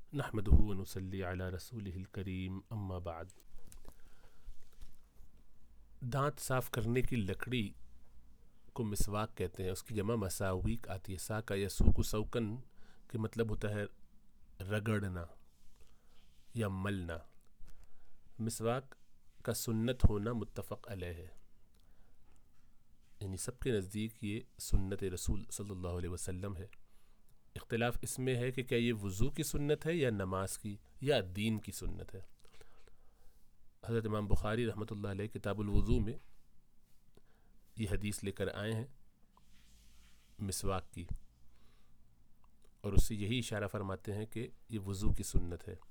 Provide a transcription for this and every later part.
نحمدہ و نصلی علی رسولہ الکریم اما بعد۔ دانت صاف کرنے کی لکڑی کو مسواک کہتے ہیں، اس کی جمع مساویک آتی ہے۔ ساکا یا سوکو سوکن کے مطلب ہوتا ہے رگڑنا یا ملنا۔ مسواک کا سنت ہونا متفق علیہ ہے، یعنی سب کے نزدیک یہ سنت رسول صلی اللہ علیہ وسلم ہے۔ اختلاف اس میں ہے کہ کیا یہ وضو کی سنت ہے یا نماز کی یا دین کی سنت ہے۔ حضرت امام بخاری رحمۃ اللہ علیہ کتاب الوضو میں یہ حدیث لے کر آئے ہیں مسواک کی، اور اس سے یہی اشارہ فرماتے ہیں کہ یہ وضو کی سنت ہے۔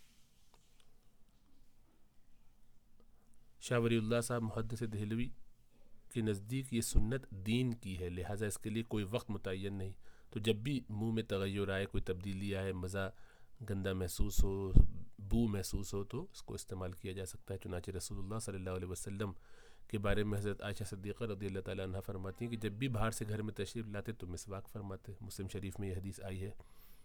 شاہ ولی اللہ صاحب محدث دہلوی کے نزدیک یہ سنت دین کی ہے، لہٰذا اس کے لیے کوئی وقت متعین نہیں۔ تو جب بھی منہ میں تغیر آئے، کوئی تبدیلی آئے، مزہ گندا محسوس ہو، بو محسوس ہو، تو اس کو استعمال کیا جا سکتا ہے۔ چنانچہ رسول اللہ صلی اللہ علیہ وسلم کے بارے میں حضرت عائشہ صدیقہ رضی اللہ تعالیٰ عنہ فرماتی ہیں کہ جب بھی باہر سے گھر میں تشریف لاتے تو مسواک فرماتے۔ مسلم شریف میں یہ حدیث آئی ہے۔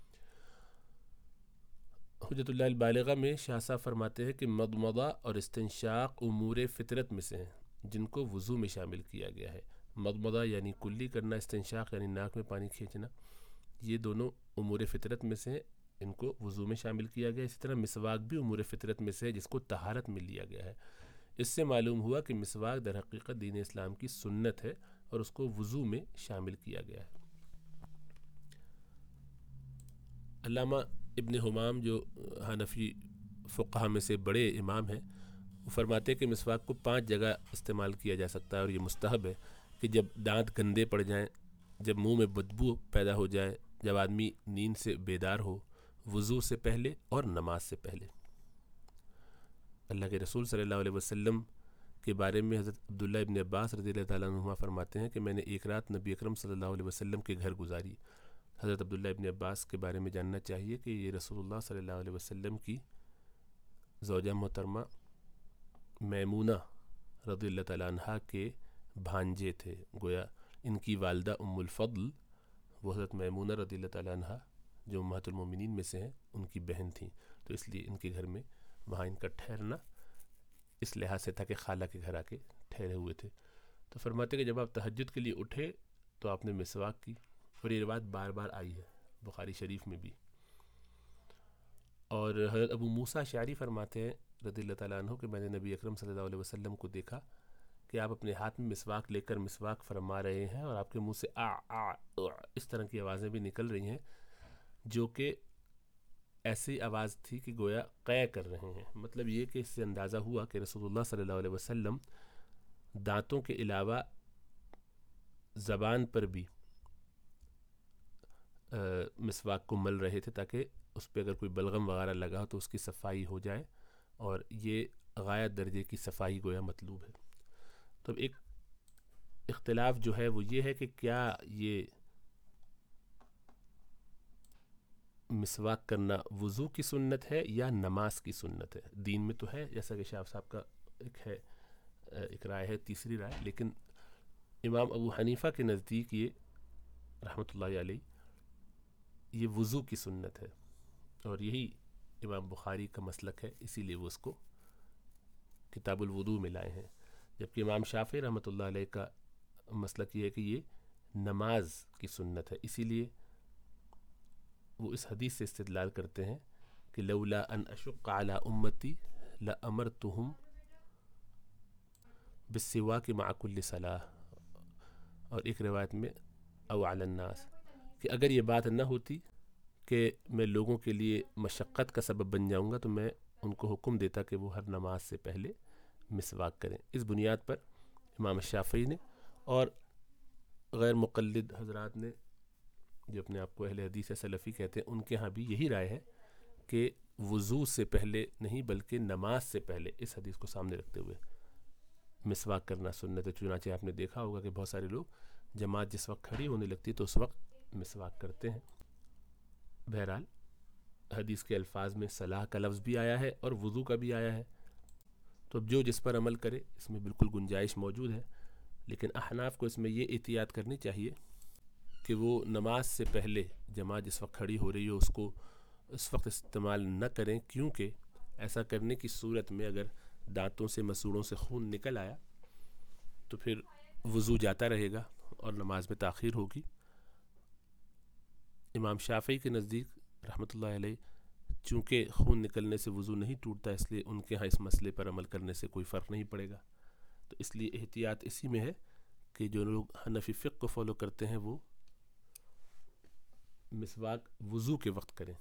حجت اللہ البالغہ میں شاہ صاحب فرماتے ہیں کہ مضمضہ اور استنشاق امور فطرت میں سے ہیں جن کو وضو میں شامل کیا گیا ہے۔ مضمضہ یعنی کلی کرنا، استنشاق یعنی ناک میں پانی کھینچنا، یہ دونوں امور فطرت میں سے ہیں، ان کو وضو میں شامل کیا گیا۔ اسی طرح مسواک بھی امور فطرت میں سے ہے جس کو طہارت میں لیا گیا ہے۔ اس سے معلوم ہوا کہ مسواک در حقیقت دین اسلام کی سنت ہے اور اس کو وضو میں شامل کیا گیا ہے۔ علامہ ابن حمام جو حنفی فقہ میں سے بڑے امام ہیں، وہ فرماتے ہیں کہ مسواک کو 5 جگہ استعمال کیا جا سکتا ہے، اور یہ مستحب ہے کہ جب دانت گندے پڑ جائیں، جب منہ میں بدبو پیدا ہو جائے، جب آدمی نیند سے بیدار ہو، وضو سے پہلے اور نماز سے پہلے۔ اللہ کے رسول صلی اللہ علیہ وسلم کے بارے میں حضرت عبداللہ ابن عباس رضی اللہ تعالیٰ عنہ فرماتے ہیں کہ میں نے ایک رات نبی اکرم صلی اللہ علیہ وسلم کے گھر گزاری۔ حضرت عبداللہ ابن عباس کے بارے میں جاننا چاہیے کہ یہ رسول اللہ صلی اللہ علیہ وسلم کی زوجہ محترمہ میمونہ رضی اللہ تعالیٰ عنہ کے بھانجے تھے، گویا ان کی والدہ ام الفضل وہ حضرت میمونہ رضی اللہ تعالیٰ عنہ جو امہات المومنین میں سے ہیں ان کی بہن تھیں، تو اس لیے ان کے گھر میں وہاں ان کا ٹھہرنا اس لحاظ سے تھا کہ خالہ کے گھر آ کے ٹھہرے ہوئے تھے۔ تو فرماتے کہ جب آپ تہجد کے لیے اٹھے تو آپ نے مسواک کی، اور یہ روایت بار بار آئی ہے بخاری شریف میں بھی۔ اور حضرت ابو موسیٰ اشعری فرماتے ہیں رضی اللہ تعالیٰ عنہ کہ میں نے نبی اکرم صلی اللہ علیہ وسلم کو دیکھا کہ آپ اپنے ہاتھ میں مسواک لے کر مسواک فرما رہے ہیں، اور آپ کے منہ سے آ آ اس طرح کی آوازیں بھی نکل رہی ہیں جو کہ ایسی آواز تھی کہ گویا قے کر رہے ہیں۔ مطلب یہ کہ اس سے اندازہ ہوا کہ رسول اللہ صلی اللہ علیہ وسلم دانتوں کے علاوہ زبان پر بھی مسواک کو مل رہے تھے تاکہ اس پہ اگر کوئی بلغم وغیرہ لگا ہو تو اس کی صفائی ہو جائے، اور یہ غایت درجے کی صفائی گویا مطلوب ہے۔ تو ایک اختلاف جو ہے وہ یہ ہے کہ کیا یہ مسواک کرنا وضو کی سنت ہے یا نماز کی سنت ہے۔ دین میں تو ہے، جیسا کہ شاہ صاحب کا ایک رائے ہے، تیسری رائے، لیکن امام ابو حنیفہ کے نزدیک یہ رحمۃ اللہ علیہ یہ وضو کی سنت ہے، اور یہی امام بخاری کا مسلک ہے، اسی لیے وہ اس کو کتاب الوضو میں لائے ہیں۔ جبکہ امام شافعی رحمۃ اللہ علیہ کا مسلک یہ ہے کہ یہ نماز کی سنت ہے، اسی لیے وہ اس حدیث سے استدلال کرتے ہیں کہ لولا ان اشق علی امتی لامرتہم بالسواک مع کل صلاۃ، اور ایک روایت میں او علی الناس، کہ اگر یہ بات نہ ہوتی کہ میں لوگوں کے لیے مشقت کا سبب بن جاؤں گا تو میں ان کو حکم دیتا کہ وہ ہر نماز سے پہلے مسواک کریں۔ اس بنیاد پر امام شافعی نے اور غیر مقلد حضرات نے جو اپنے آپ کو اہل حدیث سلفی کہتے ہیں، ان کے ہاں بھی یہی رائے ہے کہ وضو سے پہلے نہیں بلکہ نماز سے پہلے اس حدیث کو سامنے رکھتے ہوئے مسواک کرنا سنت ہے۔ چنانچہ آپ نے دیکھا ہوگا کہ بہت سارے لوگ جماعت جس وقت کھڑی ہونے لگتی ہے تو اس وقت مسواک کرتے ہیں۔ بہرحال حدیث کے الفاظ میں صلاح کا لفظ بھی آیا ہے اور وضو کا بھی آیا ہے، تو اب جو جس پر عمل کرے اس میں بالکل گنجائش موجود ہے، لیکن احناف کو اس میں یہ احتیاط کرنی چاہیے کہ وہ نماز سے پہلے جماعت جس وقت کھڑی ہو رہی ہو اس کو اس وقت استعمال نہ کریں، کیونکہ ایسا کرنے کی صورت میں اگر دانتوں سے مسوڑوں سے خون نکل آیا تو پھر وضو جاتا رہے گا اور نماز میں تاخیر ہوگی۔ امام شافعی کے نزدیک رحمۃ اللہ علیہ چونکہ خون نکلنے سے وضو نہیں ٹوٹتا، اس لیے ان کے ہاں اس مسئلے پر عمل کرنے سے کوئی فرق نہیں پڑے گا۔ تو اس لیے احتیاط اسی میں ہے کہ جو لوگ حنفی فقہ کو فالو کرتے ہیں وہ مسواک وضو کے وقت کریں۔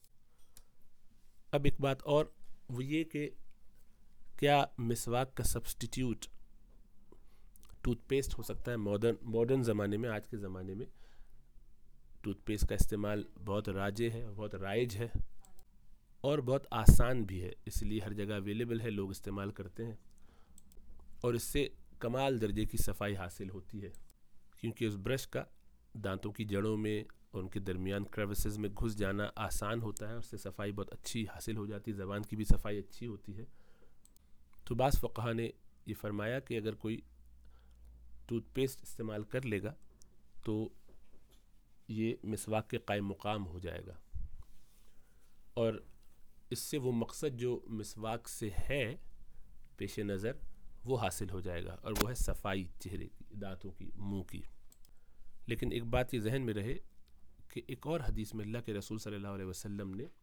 اب ایک بات اور، وہ یہ کہ کیا مسواک کا سبسٹیٹیوٹ ٹوتھ پیسٹ ہو سکتا ہے؟ ماڈرن زمانے میں، آج کے زمانے میں ٹوتھ پیسٹ کا استعمال بہت راجے ہے، بہت رائج ہے اور بہت آسان بھی ہے، اس لیے ہر جگہ اویلیبل ہے، لوگ استعمال کرتے ہیں اور اس سے کمال درجے کی صفائی حاصل ہوتی ہے، کیونکہ اس برش کا دانتوں کی جڑوں میں اور ان کے درمیان کریوسز میں گھس جانا آسان ہوتا ہے، اس سے صفائی بہت اچھی حاصل ہو جاتی ہے، زبان کی بھی صفائی اچھی ہوتی ہے۔ تو بعض فقہا نے یہ فرمایا کہ اگر کوئی ٹوتھ پیسٹ استعمال کر لے گا تو یہ مسواک کے قائم مقام ہو جائے گا، اور اس سے وہ مقصد جو مسواک سے ہے پیش نظر وہ حاصل ہو جائے گا، اور وہ ہے صفائی چہرے کی، دانتوں کی، منہ کی۔ لیکن ایک بات یہ ذہن میں رہے کہ ایک اور حدیث میں اللہ کے رسول صلی اللہ علیہ وسلم نے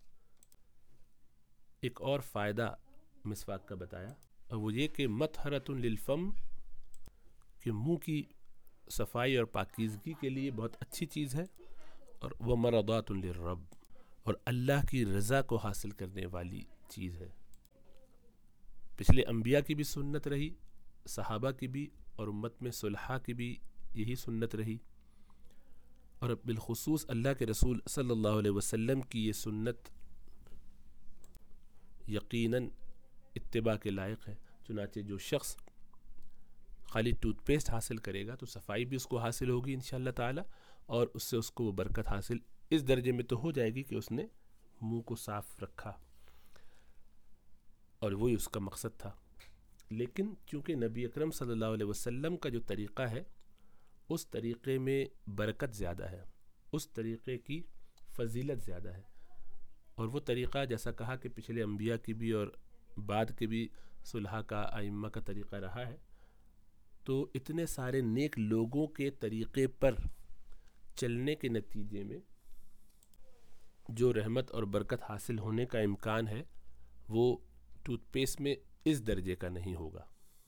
ایک اور فائدہ مسواک کا بتایا، اور وہ یہ کہ مطہرۃ للفم، کہ منہ کی صفائی اور پاکیزگی کے لیے بہت اچھی چیز ہے، اور وہ مرضات للرب، اور اللہ کی رضا کو حاصل کرنے والی چیز ہے۔ پچھلے انبیاء کی بھی سنت رہی، صحابہ کی بھی، اور امت میں صلحاء کی بھی یہی سنت رہی، اور بالخصوص اللہ کے رسول صلی اللہ علیہ وسلم کی یہ سنت یقیناً اتباع کے لائق ہے۔ چنانچہ جو شخص خالی ٹوتھ پیسٹ حاصل کرے گا تو صفائی بھی اس کو حاصل ہوگی انشاءاللہ تعالی، اور اس سے اس کو وہ برکت حاصل اس درجے میں تو ہو جائے گی کہ اس نے منہ کو صاف رکھا، اور وہی اس کا مقصد تھا۔ لیکن چونکہ نبی اکرم صلی اللہ علیہ وسلم کا جو طریقہ ہے اس طریقے میں برکت زیادہ ہے، اس طریقے کی فضیلت زیادہ ہے، اور وہ طریقہ جیسا کہا کہ پچھلے انبیاء کی بھی اور بعد کے بھی صلحاء کا، ائمہ کا طریقہ رہا ہے، تو اتنے سارے نیک لوگوں کے طریقے پر چلنے کے نتیجے میں جو رحمت اور برکت حاصل ہونے کا امکان ہے وہ ٹوتھ پیسٹ میں اس درجے کا نہیں ہوگا۔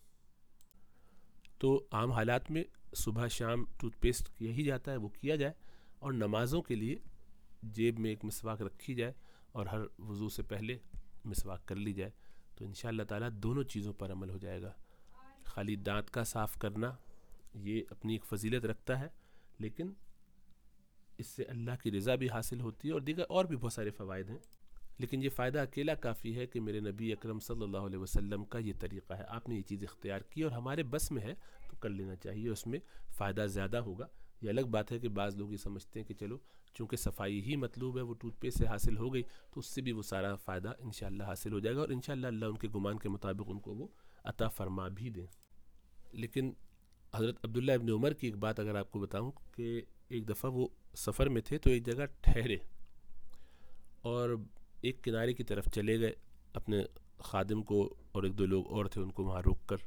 تو عام حالات میں صبح شام ٹوتھ پیسٹ کیا ہی جاتا ہے، وہ کیا جائے، اور نمازوں کے لیے جیب میں ایک مسواک رکھی جائے اور ہر وضو سے پہلے مسواک کر لی جائے، تو انشاءاللہ تعالیٰ دونوں چیزوں پر عمل ہو جائے گا۔ خالی دانت کا صاف کرنا یہ اپنی ایک فضیلت رکھتا ہے، لیکن اس سے اللہ کی رضا بھی حاصل ہوتی ہے، اور دیگر اور بھی بہت سارے فوائد ہیں، لیکن یہ فائدہ اکیلا کافی ہے کہ میرے نبی اکرم صلی اللہ علیہ وسلم کا یہ طریقہ ہے، آپ نے یہ چیز اختیار کی اور ہمارے بس میں ہے تو کر لینا چاہیے، اس میں فائدہ زیادہ ہوگا۔ یہ الگ بات ہے کہ بعض لوگ یہ سمجھتے ہیں کہ چلو چونکہ صفائی ہی مطلوب ہے، وہ ٹوتھ پیسٹ سے حاصل ہو گئی تو اس سے بھی وہ سارا فائدہ انشاءاللہ حاصل ہو جائے گا، اور انشاءاللہ اللہ ان کے گمان کے مطابق ان کو وہ عطا فرما بھی دیں۔ لیکن حضرت عبداللہ ابن عمر کی ایک بات اگر آپ کو بتاؤں کہ ایک دفعہ وہ سفر میں تھے تو ایک جگہ ٹھہرے اور ایک کنارے کی طرف چلے گئے، اپنے خادم کو اور ایک دو لوگ اور تھے ان کو وہاں روک کر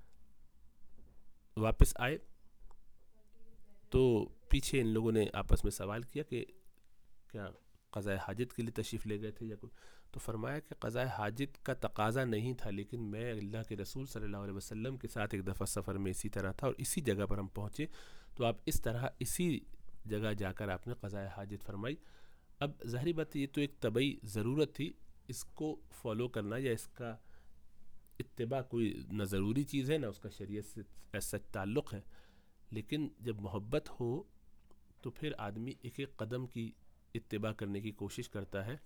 واپس آئے، تو پیچھے ان لوگوں نے آپس میں سوال کیا کہ کیا قضاء حاجت کے لیے تشریف لے گئے تھے یا کوئی، تو فرمایا کہ قضاء حاجت کا تقاضا نہیں تھا، لیکن میں اللہ کے رسول صلی اللہ علیہ وسلم کے ساتھ ایک دفعہ سفر میں اسی طرح تھا اور اسی جگہ پر ہم پہنچے، تو آپ اس طرح اسی جگہ جا کر آپ نے قضاء حاجت فرمائی۔ اب ظاہری بات یہ تو ایک طبعی ضرورت تھی، اس کو فالو کرنا یا اس کا اتباع کوئی نہ ضروری چیز ہے نہ اس کا شریعت سے ایسا تعلق ہے، لیکن جب محبت ہو تو پھر آدمی ایک ایک قدم کی اتباع کرنے کی کوشش کرتا ہے،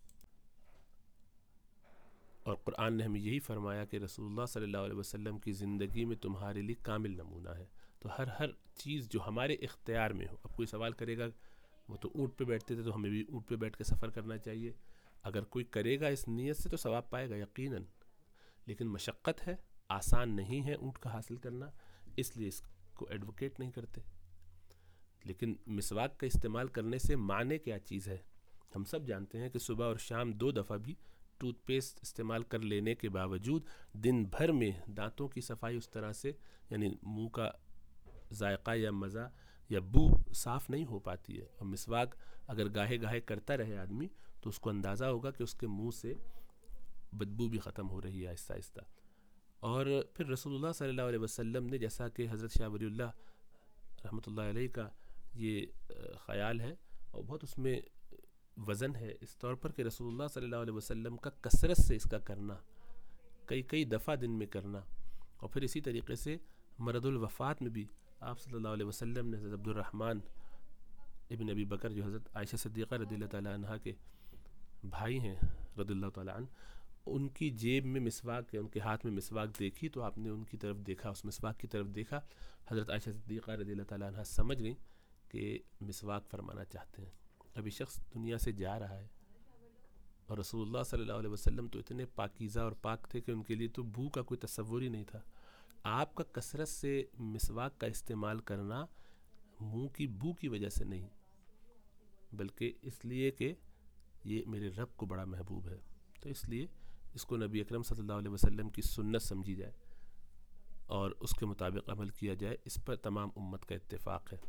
اور قرآن نے ہمیں یہی فرمایا کہ رسول اللہ صلی اللہ علیہ وسلم کی زندگی میں تمہارے لیے کامل نمونہ ہے، تو ہر چیز جو ہمارے اختیار میں ہو۔ اب کوئی سوال کرے گا وہ تو اونٹ پہ بیٹھتے تھے تو ہمیں بھی اونٹ پہ بیٹھ کے سفر کرنا چاہیے، اگر کوئی کرے گا اس نیت سے تو ثواب پائے گا یقیناً، لیکن مشقت ہے، آسان نہیں ہے اونٹ کا حاصل کرنا، اس لیے اس کو ایڈوکیٹ نہیں کرتے۔ لیکن مسواک کا استعمال کرنے سے معنی کیا چیز ہے؟ ہم سب جانتے ہیں کہ صبح اور شام 2 دفعہ بھی ٹوتھ پیسٹ استعمال کر لینے کے باوجود دن بھر میں دانتوں کی صفائی اس طرح سے یعنی منہ کا ذائقہ یا مزہ یا بو صاف نہیں ہو پاتی ہے. اور مسواک اگر گاہے گاہے کرتا رہے آدمی تو اس کو اندازہ ہوگا کہ اس کے منہ سے بدبو بھی ختم ہو رہی ہے آہستہ آہستہ. اور پھر رسول اللہ صلی اللہ علیہ وسلم نے جیسا کہ حضرت شاہ ولی اللہ رحمۃ اللہ علیہ کا یہ خیال ہے اور بہت اس میں وزن ہے اس طور پر کہ رسول اللہ صلی اللہ علیہ وسلم کا کثرت سے اس کا کرنا کئی دفعہ دن میں کرنا. اور پھر اسی طریقے سے مرض الوفات میں بھی آپ صلی اللہ علیہ وسلم نے حضرت عبد الرحمن ابن ابی بکر جو حضرت عائشہ صدیقہ رضی اللہ تعالیٰ عنہ کے بھائی ہیں رضی اللہ تعالیٰ عنہ، ان کی جیب میں مسواک یا ان کے ہاتھ میں مسواک دیکھی تو آپ نے ان کی طرف دیکھا، اس مسواک کی طرف دیکھا. حضرت عائشہ صدیقہ رضی اللہ تعالیٰ عنہ سمجھ گئیں کہ مسواک فرمانا چاہتے ہیں. ابھی شخص دنیا سے جا رہا ہے اور رسول اللہ صلی اللہ علیہ وسلم تو اتنے پاکیزہ اور پاک تھے کہ ان کے لیے تو بو کا کوئی تصور ہی نہیں تھا. آپ کا کثرت سے مسواک کا استعمال کرنا منہ کی بو کی وجہ سے نہیں بلکہ اس لیے کہ یہ میرے رب کو بڑا محبوب ہے، تو اس لیے اس کو نبی اکرم صلی اللہ علیہ وسلم کی سنت سمجھی جائے اور اس کے مطابق عمل کیا جائے. اس پر تمام امت کا اتفاق ہے.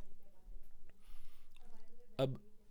اب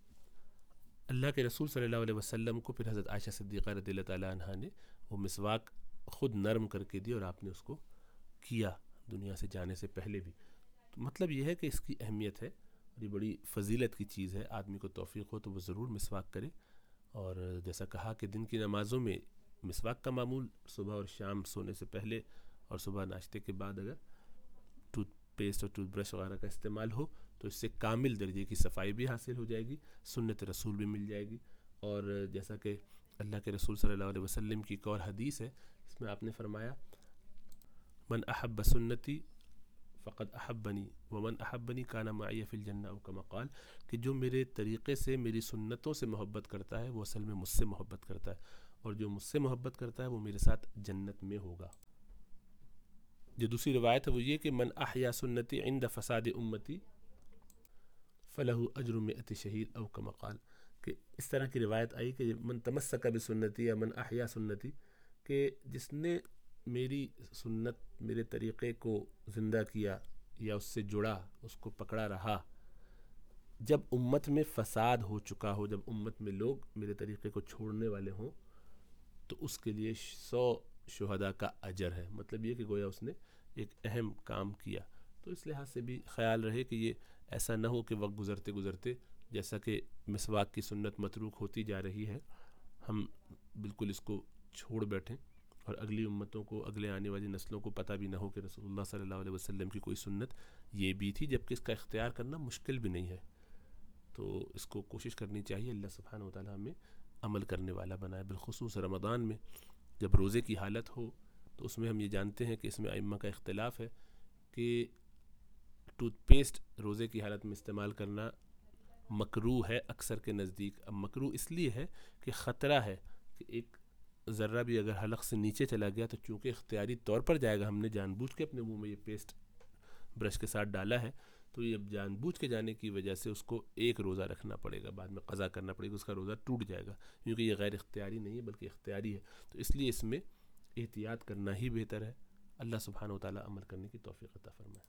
اللہ کے رسول صلی اللہ علیہ وسلم کو پھر حضرت عائشہ صدیقہ رضی اللہ تعالیٰ عنہ نے وہ مسواک خود نرم کر کے دی اور آپ نے اس کو کیا دنیا سے جانے سے پہلے بھی. تو مطلب یہ ہے کہ اس کی اہمیت ہے اور یہ بڑی فضیلت کی چیز ہے. آدمی کو توفیق ہو تو وہ ضرور مسواک کرے. اور جیسا کہا کہ دن کی نمازوں میں مسواک کا معمول صبح اور شام سونے سے پہلے اور صبح ناشتے کے بعد اگر ٹوتھ پیسٹ اور ٹوتھ برش وغیرہ کا استعمال ہو تو اس سے کامل درجے کی صفائی بھی حاصل ہو جائے گی، سنت رسول بھی مل جائے گی. اور جیسا کہ اللہ کے رسول صلی اللہ علیہ وسلم کی ایک اور حدیث ہے، اس میں آپ نے فرمایا من احب سنتی فقد احبنی ومن احبنی کان معی فی الجنہ او کما قال، کہ جو میرے طریقے سے میری سنتوں سے محبت کرتا ہے وہ اصل میں مجھ سے محبت کرتا ہے، اور جو مجھ سے محبت کرتا ہے وہ میرے ساتھ جنت میں ہوگا. جو دوسری روایت ہے وہ یہ کہ من احیا سنتی عند فساد امتی فلہ اجر مئۃ شہید او کما قال، کہ اس طرح کی روایت آئی کہ من تمسک بسنتی یا من احیا سنتی، کہ جس نے میری سنت میرے طریقے کو زندہ کیا یا اس سے جڑا، اس کو پکڑا رہا، جب امت میں فساد ہو چکا ہو، جب امت میں لوگ میرے طریقے کو چھوڑنے والے ہوں تو اس کے لیے 100 شہداء کا اجر ہے. مطلب یہ کہ گویا اس نے ایک اہم کام کیا. تو اس لحاظ سے بھی خیال رہے کہ یہ ایسا نہ ہو کہ وقت گزرتے گزرتے جیسا کہ مسواک کی سنت متروک ہوتی جا رہی ہے ہم بالکل اس کو چھوڑ بیٹھیں اور اگلی امتوں کو، اگلے آنے والی نسلوں کو پتہ بھی نہ ہو کہ رسول اللہ صلی اللہ علیہ وسلم کی کوئی سنت یہ بھی تھی، جبکہ اس کا اختیار کرنا مشکل بھی نہیں ہے. تو اس کو کوشش کرنی چاہیے. اللہ سبحانہ و تعالیٰ ہمیں عمل کرنے والا بنائے. بالخصوص رمضان میں جب روزے کی حالت ہو تو اس میں ہم یہ جانتے ہیں کہ اس میں ائمہ کا اختلاف ہے کہ ٹوتھ پیسٹ روزے کی حالت میں استعمال کرنا مکروہ ہے اکثر کے نزدیک. اب مکروہ اس لیے ہے کہ خطرہ ہے کہ ایک ذرہ بھی اگر حلق سے نیچے چلا گیا تو چونکہ اختیاری طور پر جائے گا، ہم نے جان بوجھ کے اپنے منہ میں یہ پیسٹ برش کے ساتھ ڈالا ہے، تو یہ جان بوجھ کے جانے کی وجہ سے اس کو ایک روزہ رکھنا پڑے گا، بعد میں قضا کرنا پڑے گا، اس کا روزہ ٹوٹ جائے گا کیونکہ یہ غیر اختیاری نہیں ہے بلکہ اختیاری ہے. تو اس لیے اس میں احتیاط کرنا ہی بہتر ہے. اللہ سبحانہ و تعالیٰ عمل کرنے کی توفیق عطا فرمائے.